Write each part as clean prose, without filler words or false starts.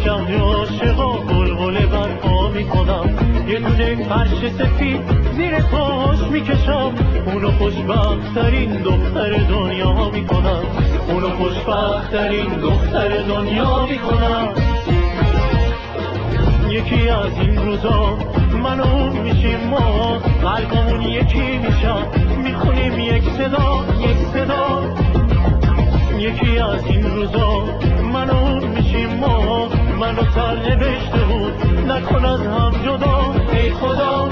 شهر عاشقا بلبل برپا میکنم، یه دونه فرش سفید زیر پاش میکشم، اونو خوشبخت‌ترین دختر دنیا میکنم، اونو خوشبخت‌ترین دختر دنیا میکنم. یکی از این روزا من و اون میشیم ما، قلبمون یکی میشن، میخونیم یک صدا یک صدا. یکی از این روزا من و اون میشیم ما، منو سر نوشته بود نکن از هم جدا ای خدا.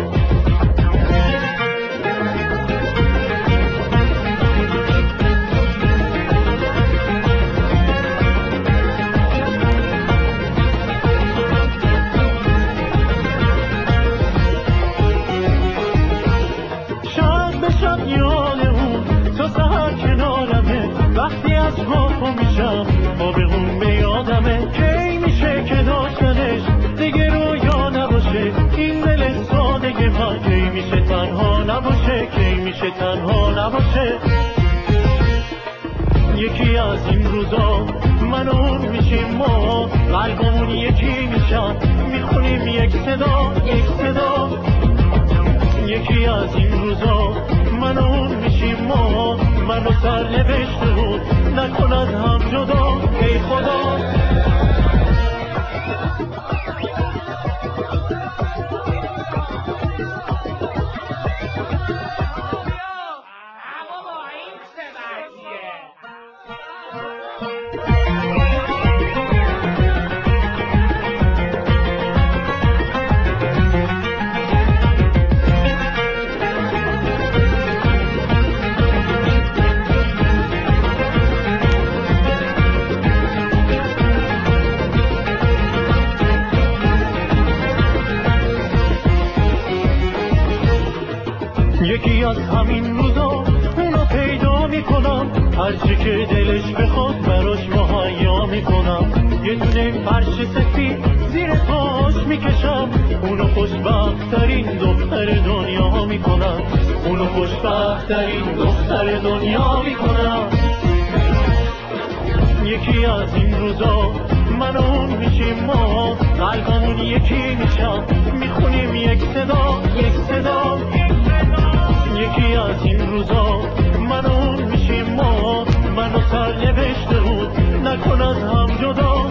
وقتی از خواب میشم آبغون به یادمه، کی میشه که داشتنش دیگه رویا نباشه، این دل سادگی من کی میشه تنها نباشه، کی میشه تنها نباشه. یکی از این روزا من و اون میشیم ما، قلبمون یکی میشن، میخونیم یک صدا یک صدا. یکی از این روزا من و اون میشیم ما، منو سر نوشته بود نکن از هم جدا ای خدا. یکی از همین روزا اونو پیدا میکنم، هرچی که دلش بخواد براش مهیا میکنم، یه دونه فرش سفید زیر پاش میکشم، اونو خوشبخت‌ترین دختر دنیا میکنم، اونو خوشبخت‌ترین دختر دنیا میکنم. یکی از این روزا من و اون میشیم ما، قلبمون یکی میشن، میخونیم یک صدا یک صدا. یکی از این روزا من و اون میشیم ما، منو سر نوشته بود نکن از هم جدا